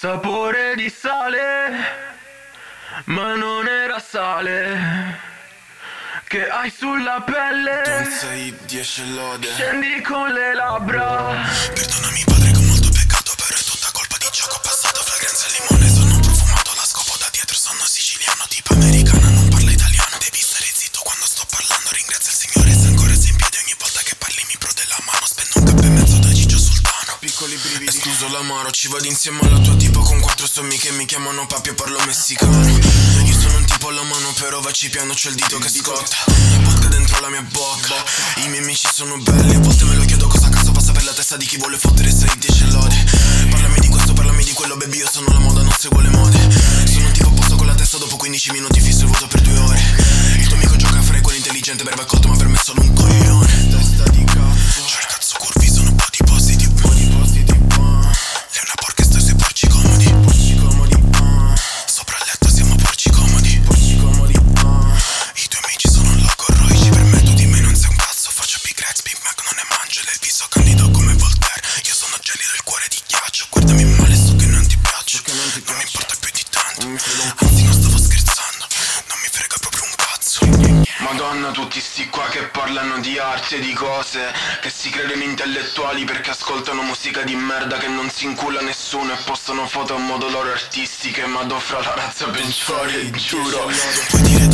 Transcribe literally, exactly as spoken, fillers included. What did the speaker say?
Sapore di sale, ma non era sale che hai sulla pelle. Don't say dieci lode. Scendi con le labbra. Perdonami padre che ho molto peccato, però è tutta colpa di gioco passato. Fragranza e limone, sono profumato, la scopo da dietro, sono siciliano, tipo americana, non parla italiano. Devi stare zitto quando sto parlando, ringrazia il Signore se ancora sei in piedi. Ogni volta che parli mi pro della mano, spendo un caffè e mezzo da Gigio Sultano. Piccoli brividi, escluso l'amaro, ci vado insieme alla tua tipo con quattro sommi che mi chiamano papi e parlo messicano. Io sono un tipo alla mano, però vacci piano, c'ho il dito che scotta. Vodka dentro la mia bocca, i miei amici sono belli, a volte me lo chiedo cosa cazzo passa per la testa di chi vuole fottere sei dieci lode. Parlami di questo, parlami di quello, baby, io sono la moda, non seguo le mode. Sono un tipo a posto con la testa, dopo quindici minuti fisso il voto per due ore. Il tuo amico gioca a fare quello intelligente, breve accolto, ma per me è solo un coglione. Testa di cazzo, c'ho il cazzo curvi, sono un po' di positive. Lei è una porca e sto sui porci comodi. Porci comodi, uh. Sopra il letto siamo porci comodi. Porci comodi, uh. I tuoi amici sono un loco Roy, ci permetto di me non sei un cazzo. Faccio Big Reds, Big Mac, non è mangio. Del viso candido come Voltaire. Io sono gelido, il cuore di ghiaccio. Guardami male, so che non ti piaccio. Che non, ti non mi importa più di tanto. Anzi non stavo scherzando, non mi frega proprio un cazzo. Madonna, tutti sti qua che parlano di arte e di cose, che si credono intellettuali perché ascoltano musica di merda che non si incula nessuno e postano foto a modo loro artistiche, ma do fra la razza peggiore, giuro. Non puoi dire